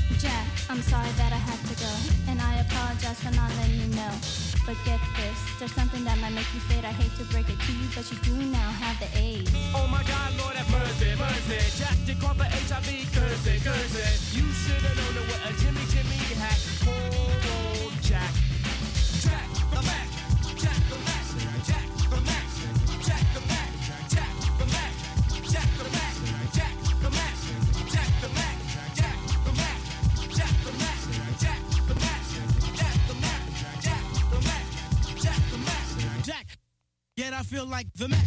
Jack, I'm sorry that I have to go, and I apologize for not letting you know. But get this, there's something that might make you fade. I hate to break it to you, but you do now have the AIDS. Oh my God, Lord have mercy, mercy. Jack, you caught the HIV, curse it, curse it. You should've known it with a Jimmy hack. Poor old Jack. Jack the Mac, Jack the Mac, Jack the Mac, Jack the Mac, Jack the Mac, Jack the Mac, Jack the Mac, Jack the Mac, Jack the Mac, Jack the Mac, Jack the Mac, Jack the Mac, Jack the Mac, Jack the Mac, Jack. Yet I feel like the Mac.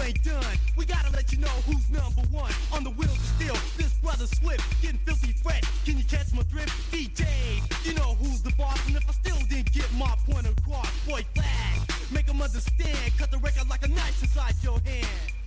ain't done. We gotta let you know who's number one on the wheels of steel. This brother Swift, getting filthy fresh. Can you catch my drift? DJ, you know who's the boss. And if I still didn't get my point across, boy, flag, make them understand. Cut the record like a knife inside your hand.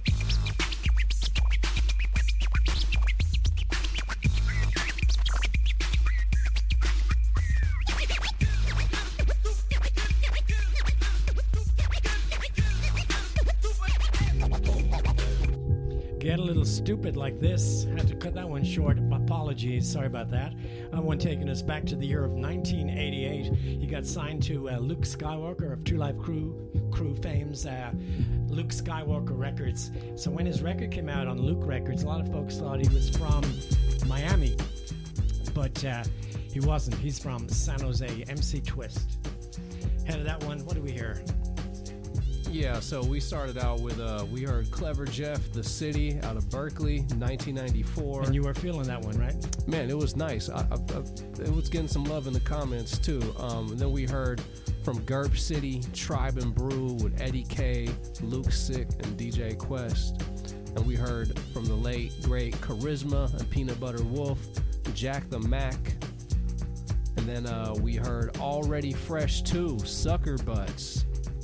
Get a little stupid like this. Had to cut that one short. Apologies. Sorry about that. One taking us back to the year of 1988. He got signed to Luke Skywalker of True Life Crew fame's Luke Skywalker Records. So when his record came out on Luke Records, a lot of folks thought he was from Miami. But he wasn't. He's from San Jose. MC Twist. Head of that one. What do we hear? Yeah, so we started out with, we heard Clever Jeff, The City, out of Berkeley, 1994. And you were feeling that one, right? Man, it was nice. It was getting some love in the comments, too. And then we heard from Gerb City, Tribe and Brew with Eddie K, Luke Sick, and DJ Quest. And we heard from the late, great Charisma and Peanut Butter Wolf, Jack the Mac. And then we heard Already Fresh 2, Sucker Butts.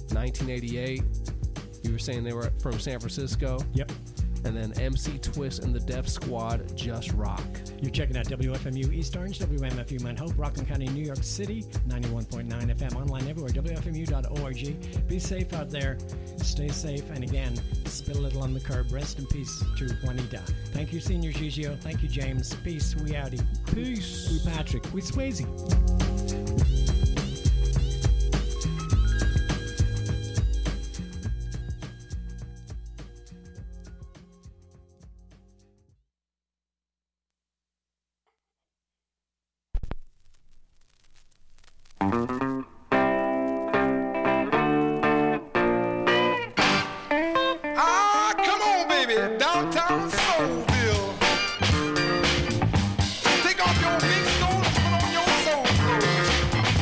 1988. You were saying they were from San Francisco. Yep. And then MC Twist and the Def Squad, Just Rock. You're checking out WFMU East Orange, WMFU Mount Hope, Rockland County, New York City, 91.9 FM, online everywhere, WFMU.org. Be safe out there. Stay safe. And again, spit a little on the curb. Rest in peace to Juanita. Thank you, Senior Gigio. Thank you, James. Peace. We outie. Peace. We Patrick. We Swayze. Take off your big stone and put on your soul clothes.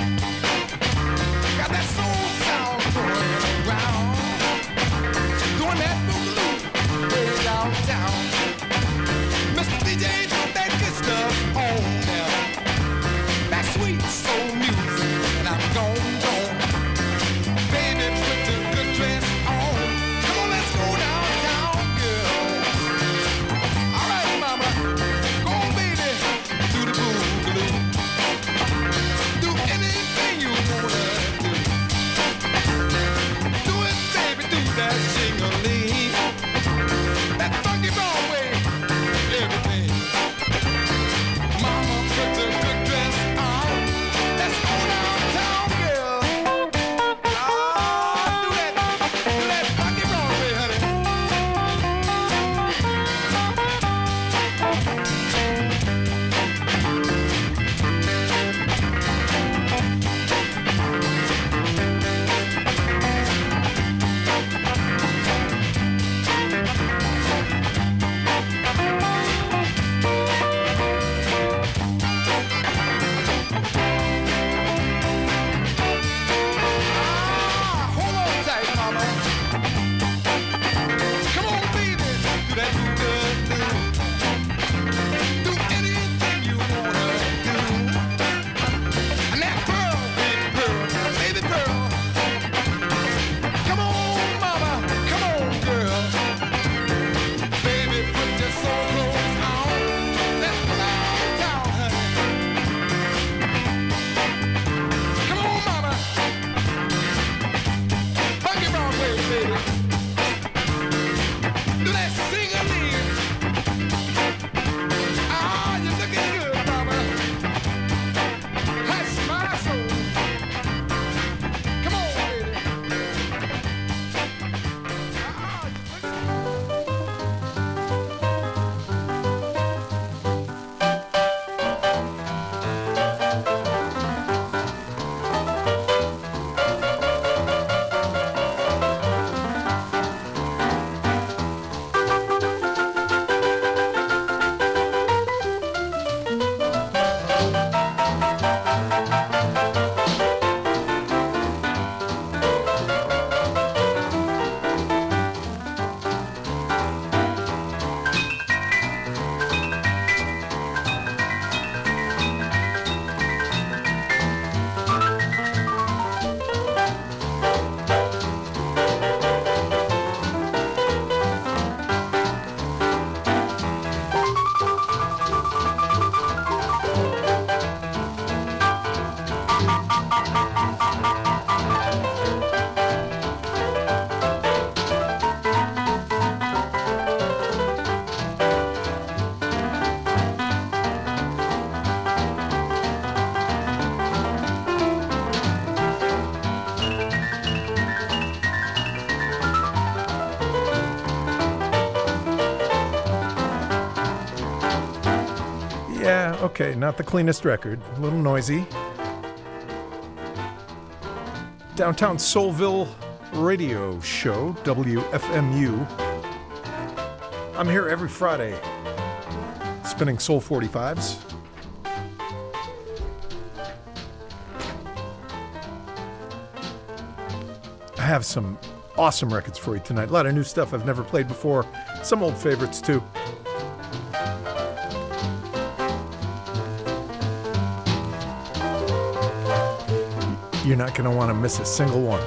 Yeah, okay, not the cleanest record. A little noisy. Downtown Soulville radio show, WFMU. I'm here every Friday, spinning Soul 45s. I have some awesome records for you tonight. A lot of new stuff I've never played before. Some old favorites, too. You're not going to want to miss a single one.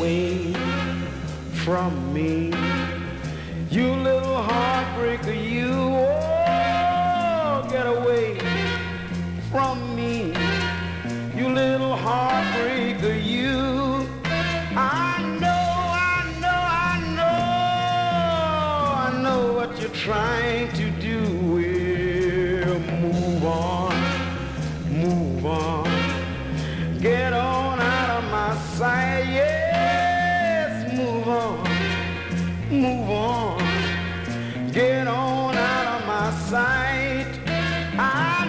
away from me. You little heartbreaker, you, oh, get away from me. You little heartbreaker, you. I know what you're trying to do. Well, move on, get on out of my sight. Yes, move on, get on out of my sight. I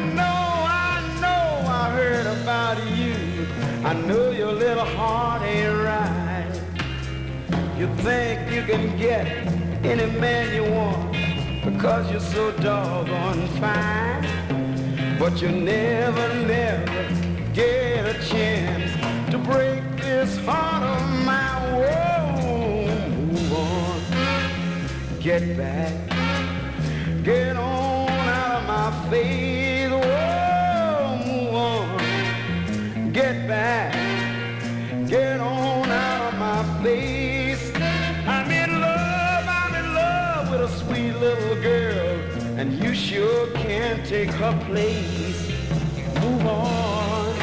heard about you. I know your little heart ain't right. You think you can get any man you want because you're so doggone fine, but you never get a chance to break this heart of mine. Whoa, move on, get back, get on out of my face. Whoa, move on, get back, get on out of my face. I'm in love with a sweet little girl, and you sure can't take her place. Move on,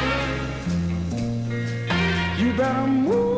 you better move.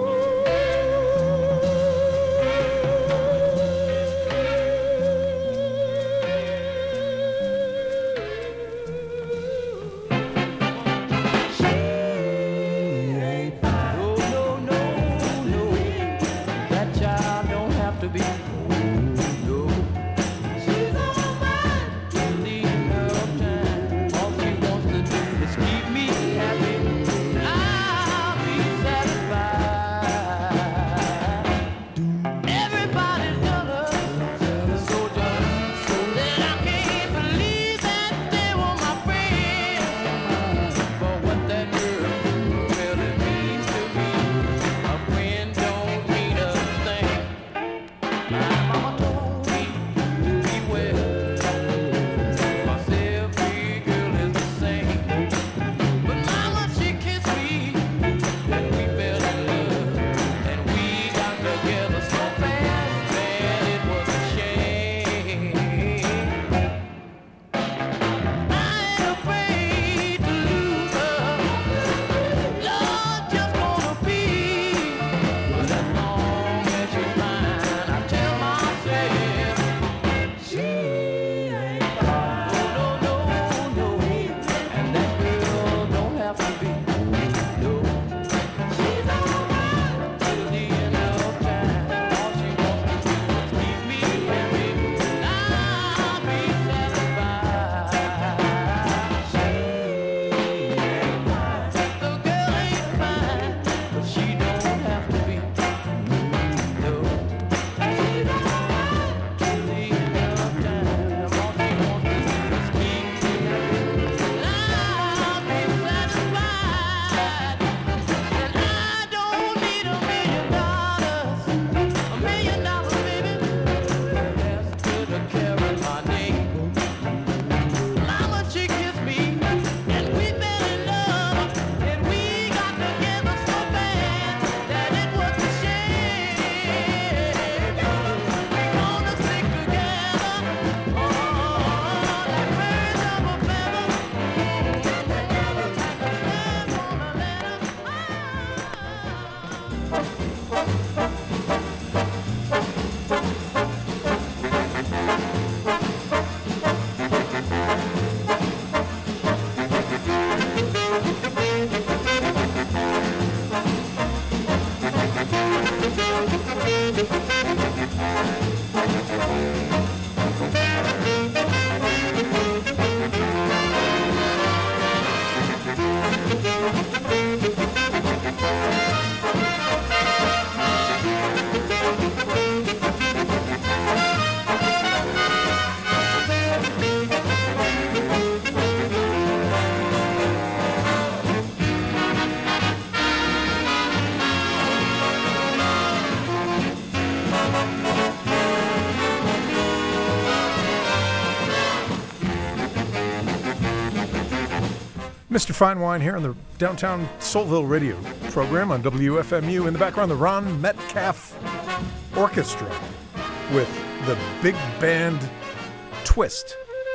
Mr. Fine Wine here on the Downtown Soulville radio program on WFMU. In the background, the Ron Metcalf Orchestra with the big band Twist.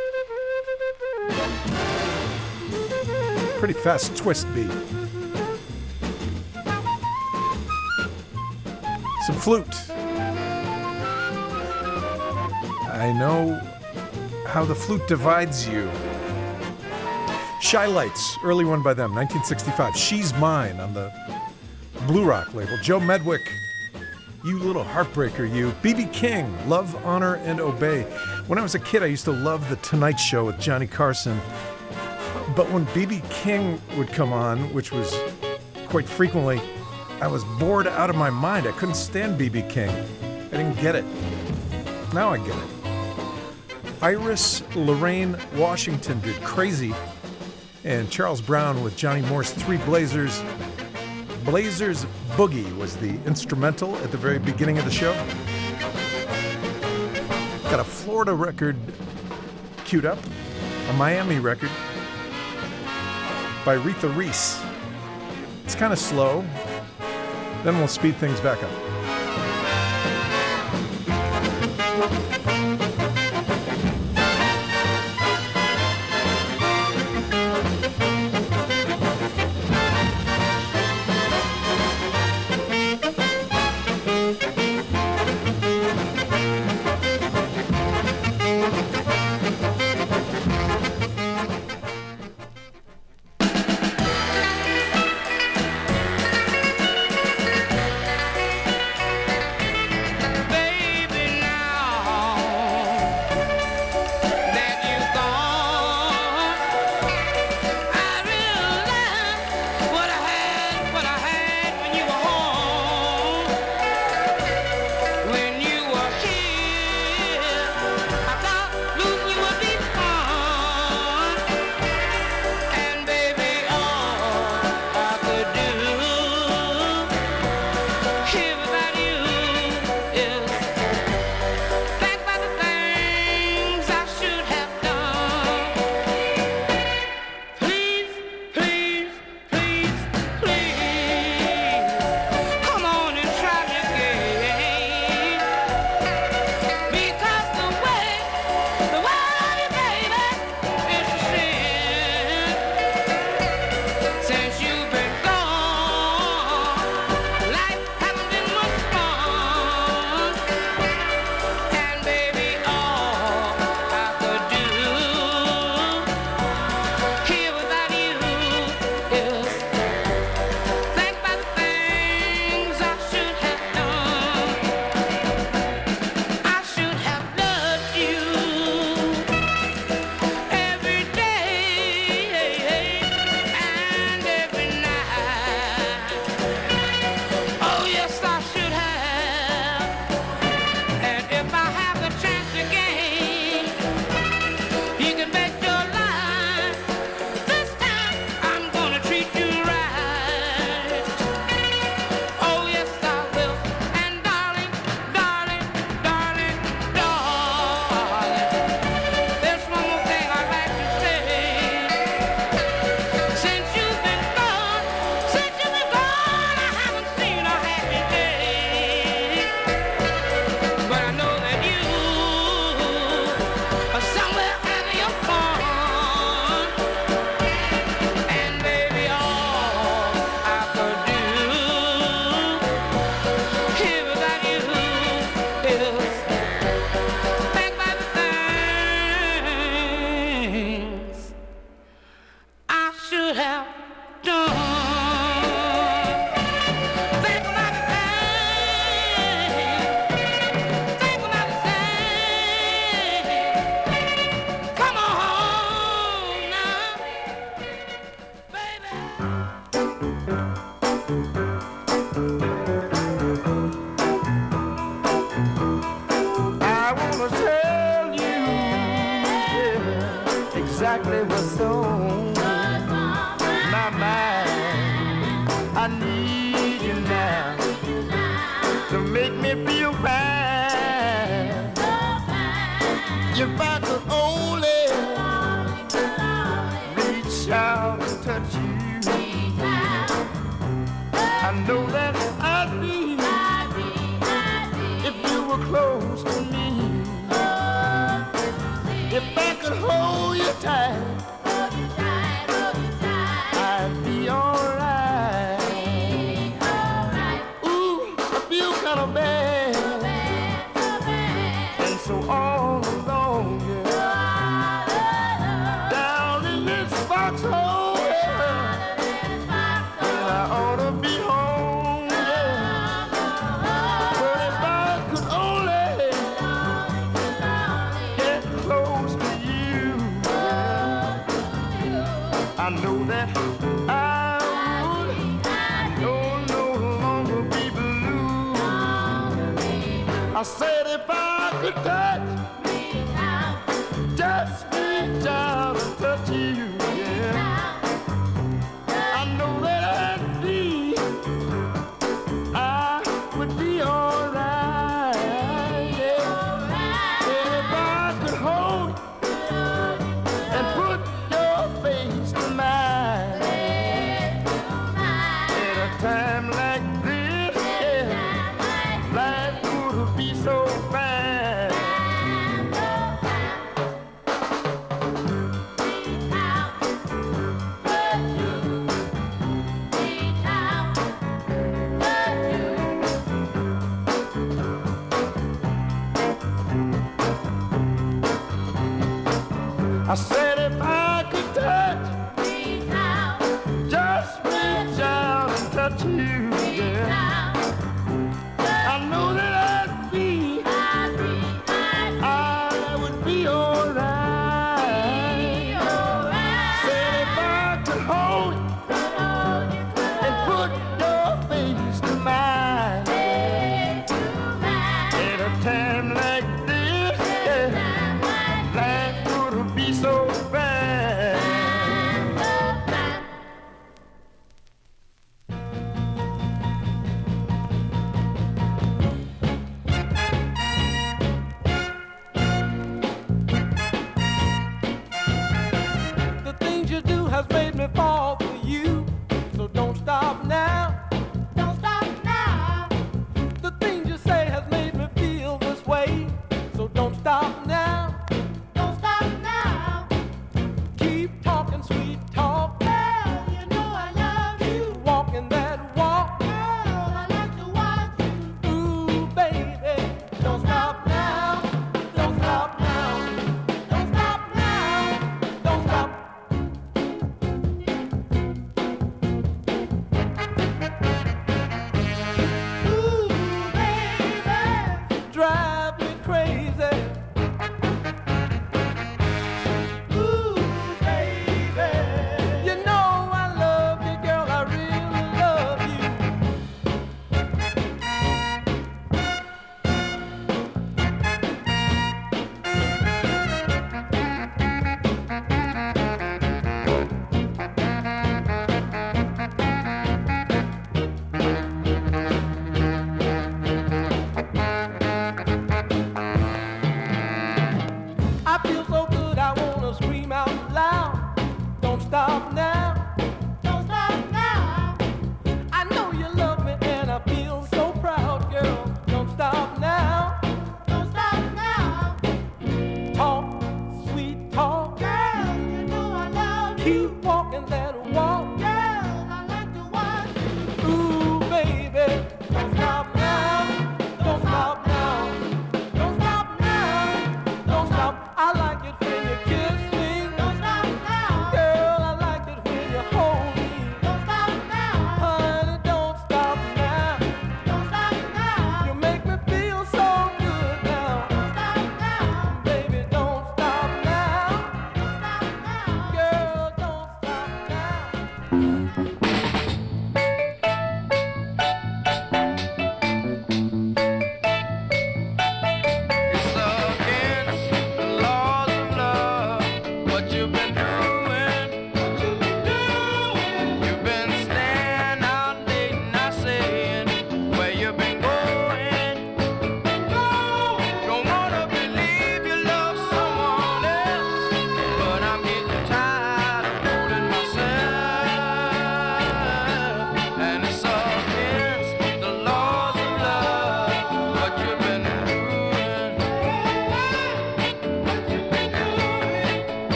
Pretty fast twist beat. Some flute. I know how the flute divides you. Shy Lights, early one by them, 1965. She's Mine on the Blue Rock label. Joe Medwick, You Little Heartbreaker, You. B.B. King, Love, Honor, and Obey. When I was a kid, I used to love The Tonight Show with Johnny Carson. But when B.B. King would come on, which was quite frequently, I was bored out of my mind. I couldn't stand B.B. King. I didn't get it. Now I get it. Iris Lorraine Washington did Crazy. And Charles Brown with Johnny Moore's Three Blazers. Blazers Boogie was the instrumental at the very beginning of the show. Got a Florida record queued up, a Miami record by Retha Reese. It's kind of slow. Then we'll speed things back up. exactly what's on my mind. I need you now to make me feel fine. If I could only reach out and kind of bad, and so all alone, yeah. Down in this foxhole, yeah, and I ought to be home, yeah. But if I could only get close to you, yeah, I know that I would no longer be blue. I said if I could touch, just reach out and touch you, yeah. I know that I would be alright, yeah. And if I could hold and put your face to mine, at a time like this, yeah, life would be so fine.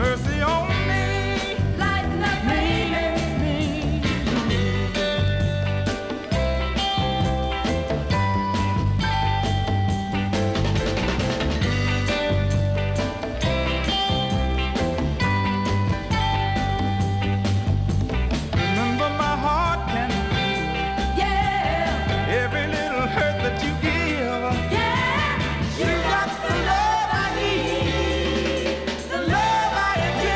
mercy on me. Lighten up, baby. Remember my heart can feel Yeah, every little hurt that you give. yeah. You got the love I need, the love I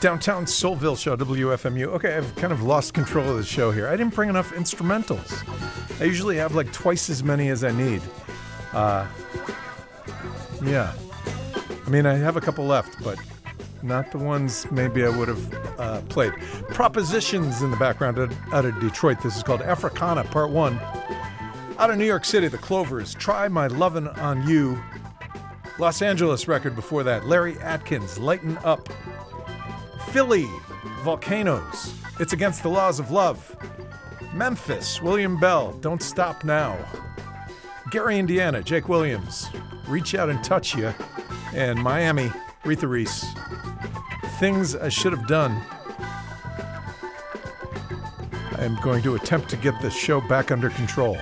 Downtown Soulville show, WFMU. Okay, I've kind of lost control of the show here. I didn't bring enough instrumentals. I usually have like twice as many as I need. Yeah. I mean, I have a couple left, but not the ones maybe I would have played. Propositions in the background out of Detroit. This is called Africana, Part 1. Out of New York City, the Clovers, Try My Lovin' on You. Los Angeles record before that, Larry Atkins, Lighten Up. Philly, Volcanoes, It's Against the Laws of Love. Memphis, William Bell, Don't Stop Now. Gary, Indiana, Jake Williams, Reach Out and Touch Ya. And Miami, Retha Reese, Things I Should Have Done. I am going to attempt to get this show back under control.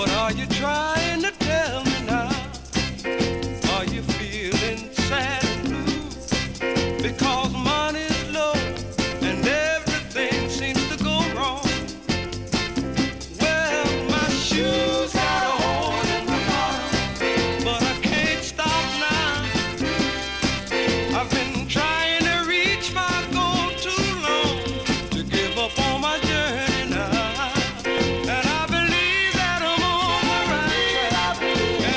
What are you trying to tell me now? Are you feeling sad and blue? Because money's low and everything seems to go wrong. Well, my shoes got a hole in the bottom, but I can't stop now. I've been trying to reach my goal too long to give up on my journey now. And I believe that I'm on the right track.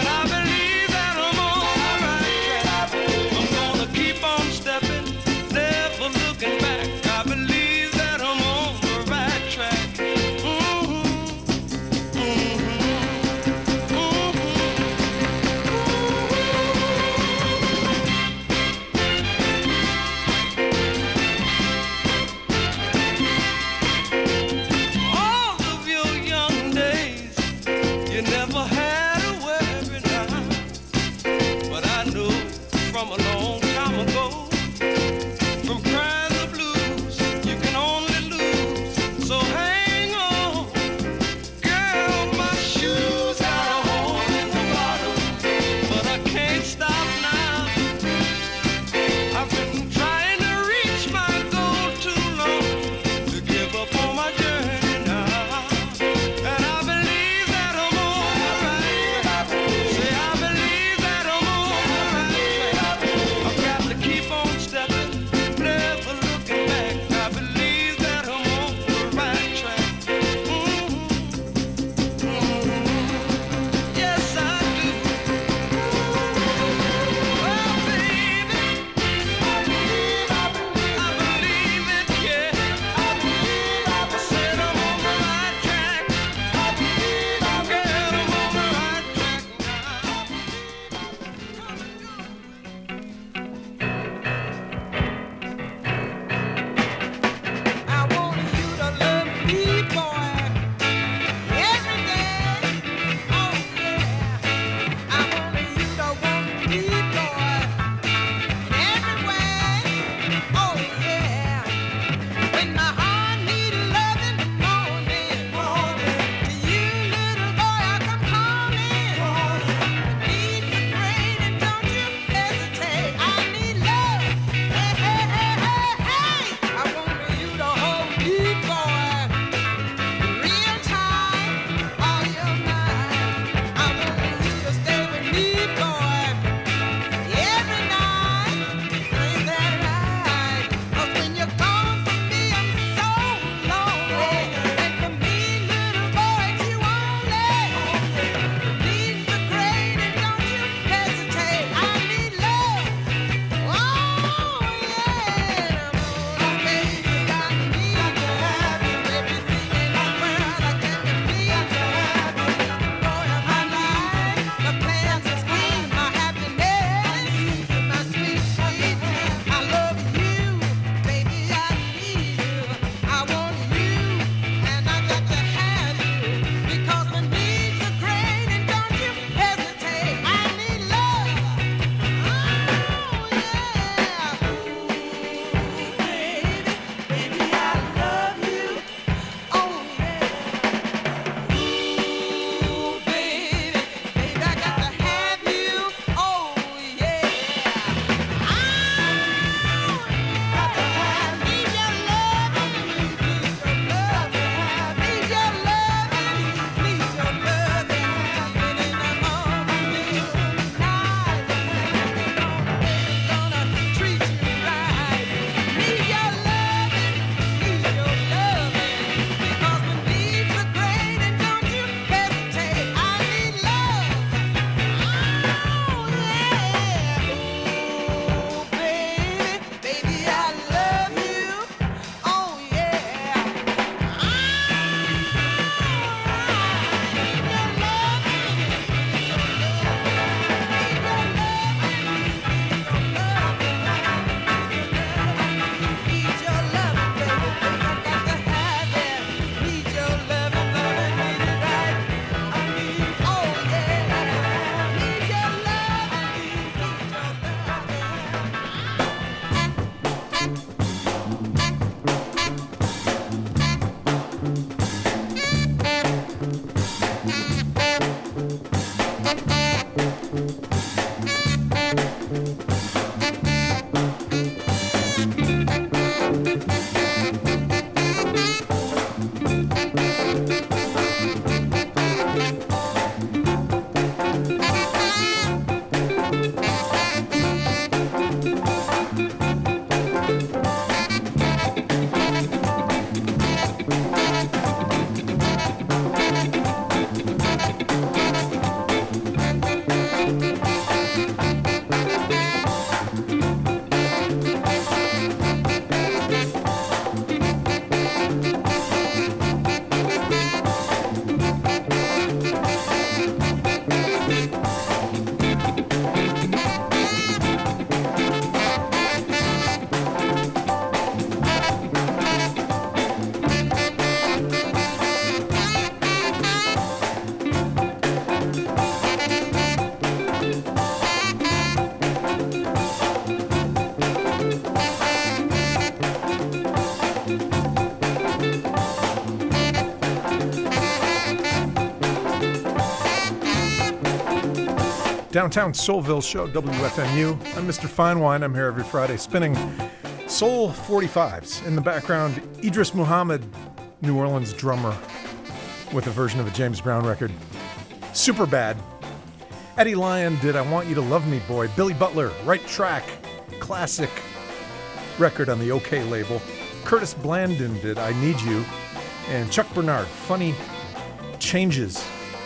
Downtown Soulville Show, WFMU. I'm Mr. Fine Wine. I'm here every Friday spinning Soul 45s. In the background, Idris Muhammad, New Orleans drummer, with a version of a James Brown record. Super Bad. Eddie Lyon did I Want You to Love Me Boy. Billy Butler, Right Track, classic record on the OK label. Curtis Blandon did I Need You. And Chuck Bernard, Funny Changes.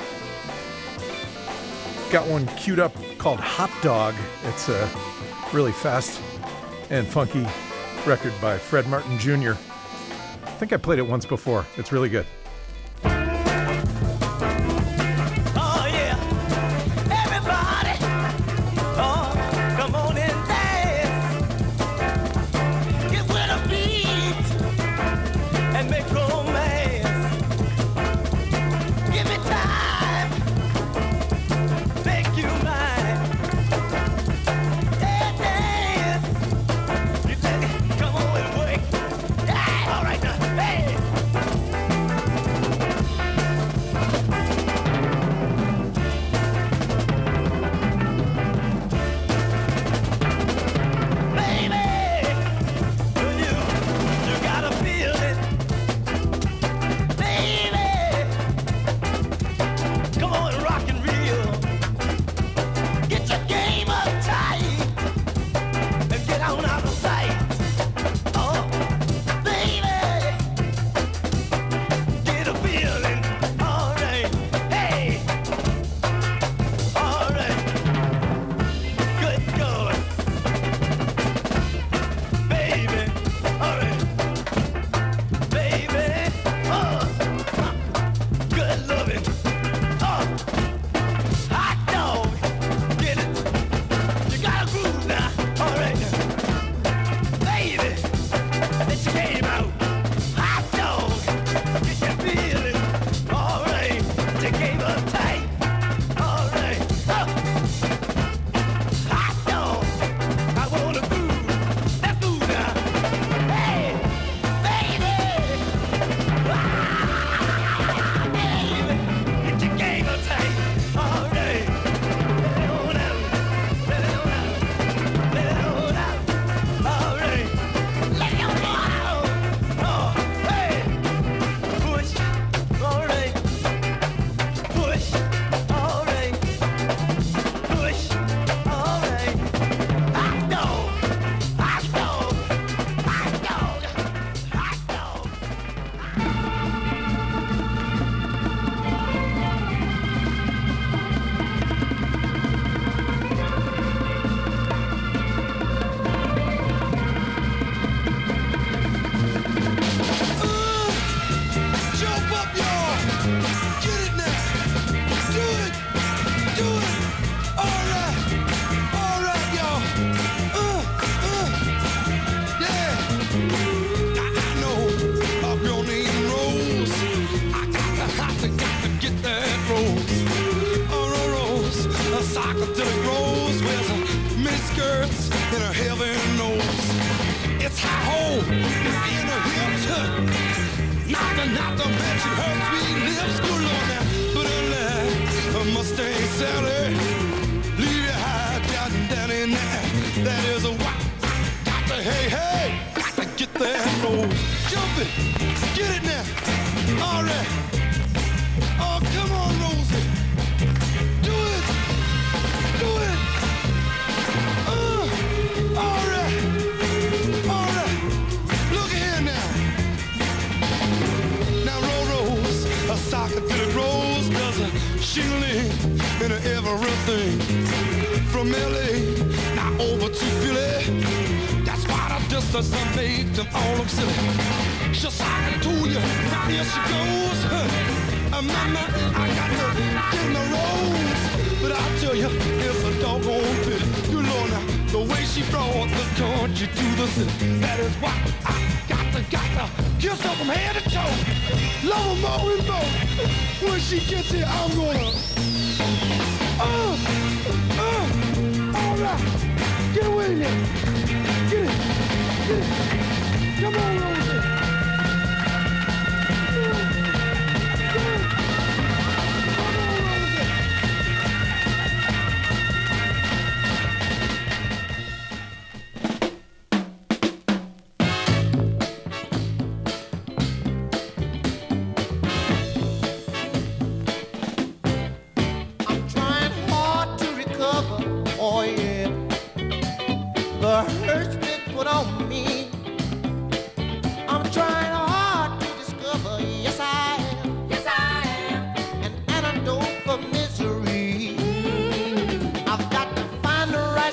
Got one queued up called Hot Dog. It's a really fast and funky record by Fred Martin Jr. I think I played it once before. It's really good.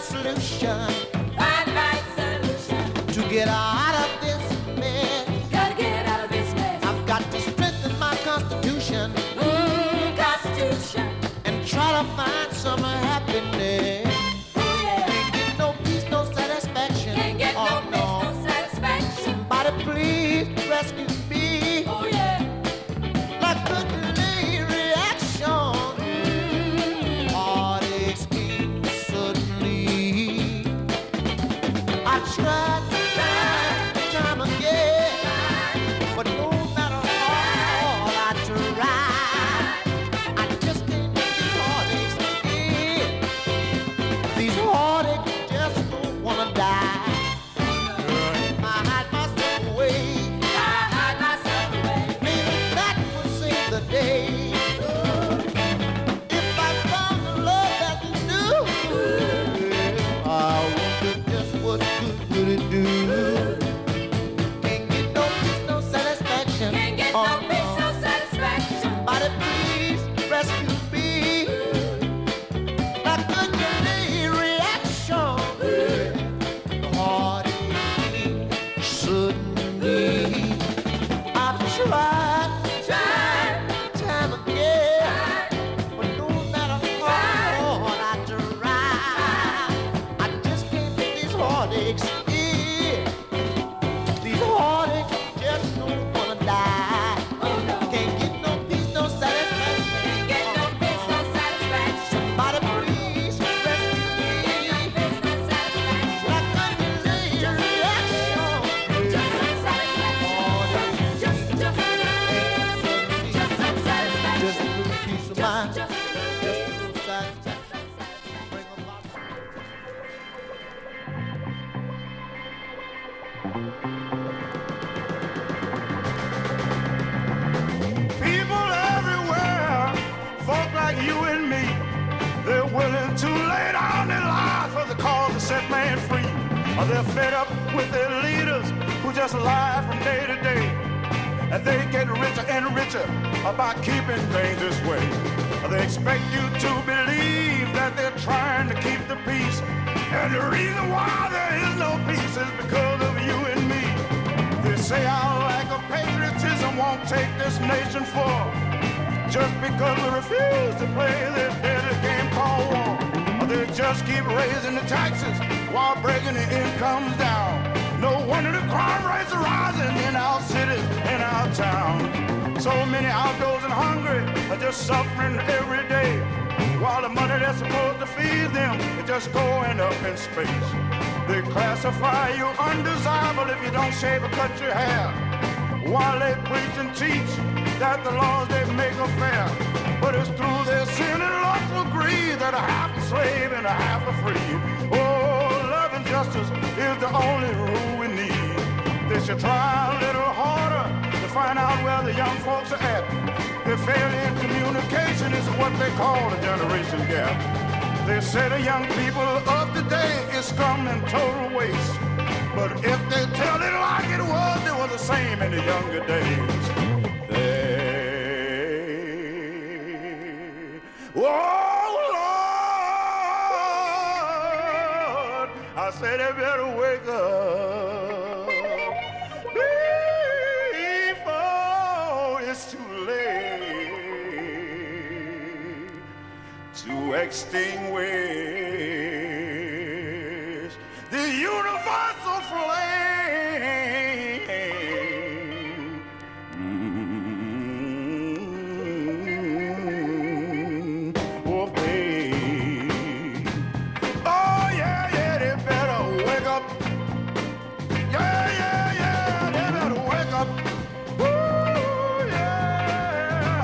solution. Find the right solution. To get out of this mess. Gotta get out of this mess. I've got to strengthen my constitution. Constitution. And try to find some happiness. Oh yeah. Can't get no peace, no satisfaction. Can't get no peace, no satisfaction. Somebody please rescue me. Oh yeah. Like a delayed reaction. Heartaches came suddenly. I tried time again, but no matter how hard I tried, I just can't get these heartaches in. These heartaches just don't wanna die. I hide myself away. Maybe that would save the day. If I found the love that knew, I wonder just what good would it do? Can't get no peace, no satisfaction. Can't get no peace, no satisfaction. Somebody please rescue me. Like a delayed reaction. Heartache suddenly. I've tried time again, but no matter how hard I try, I just can't get these heartaches in. These heartaches just don't wanna die. Can't get no peace, no satisfaction. Can't get no peace, no satisfaction. Somebody please rescue me. No satisfaction. Like a delayed reaction. Just some satisfaction. Just some satisfaction. Just a little peace of mind. Just Just a little satisfaction. Bring about People everywhere, folk like you and me, they're willing to lay down their lives for the cause to set man free. Or they're fed up with their leaders who just lie from day to day. And they get richer and richer about keeping things this way. Or they expect you to believe that they're trying to keep the peace. And the reason why there is no peace is because of you and me. They say our lack of patriotism won't take this nation far. Just because we refuse to play this dirty game called war. Or they just keep raising the taxes while breaking the incomes down. No wonder the crime rates are rising in our cities, in our town. So many outdoors and hungry are just suffering every day. While the money that's supposed to feed them is just going up in space. They classify you undesirable if you don't shave or cut your hair. While they preach and teach that the laws they make are fair. But it's through their sin and lustful greed that a half a slave and a half a free. Oh, love and justice is the only rule we need. They should try a little harder to find out where the young folks are at. Their failure in communication is what they call a generation gap. They say the young people of today is scum and total waste. But if they tell it like it was the same in the younger days. Oh, Lord, I say they better wake up before it's too late to extinguish the universal flame. Oh, babe. Oh, yeah, yeah, they better wake up. Yeah, yeah, yeah, they better wake up. Ooh, yeah.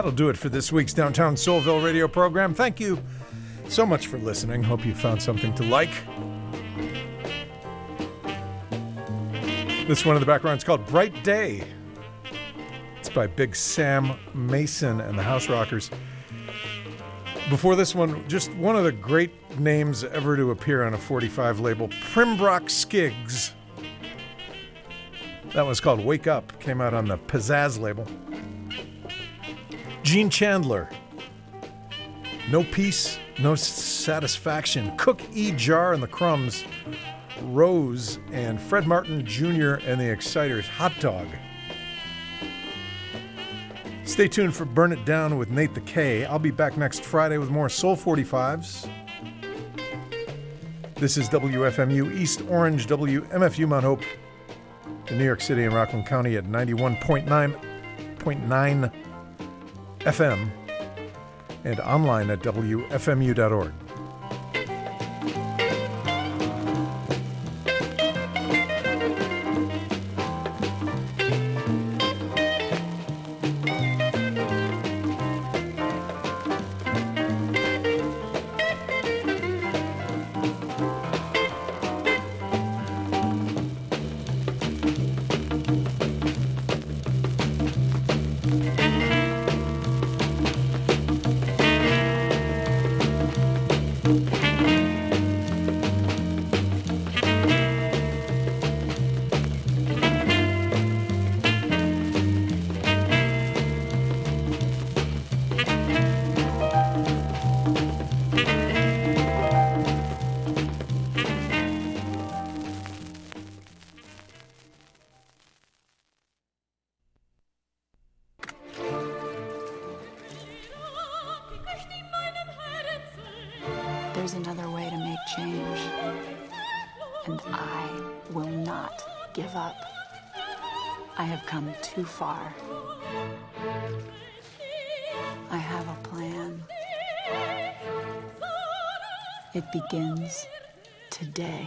That'll do it for this week's Downtown Soulville radio program. Thank you so much for listening. Hope you found something to like. This one in the background is called Bright Day. It's by Big Sam Mason and the House Rockers. Before this one, just one of the great names ever to appear on a 45 label, Primbrock Skiggs. That one's called Wake Up, came out on the Pizzazz label. Gene Chandler, No Peace, No Satisfaction. Cook E. Jar and the Crumbs, Rose, and Fred Martin Jr. and the Exciters, Hot Dog. Stay tuned for Burn It Down with Nate the K. I'll be back next Friday with more Soul 45s. This is WFMU East Orange, WMFU Mount Hope in New York City and Rockland County at 91.9 FM and online at WFMU.org. There's another way to make change, and I will not give up. I have come too far. I have a plan. It begins today.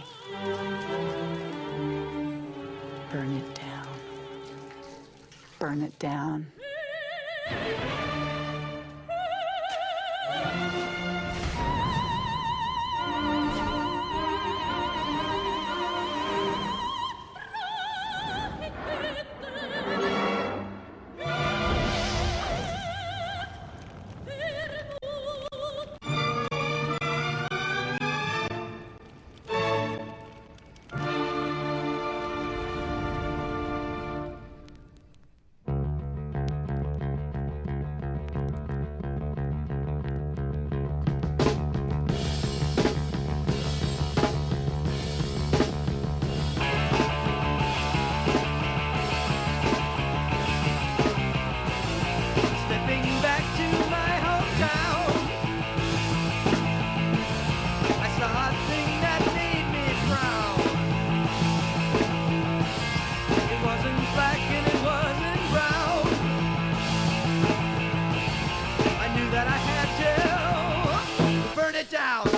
Burn it down. Burn it down. Down.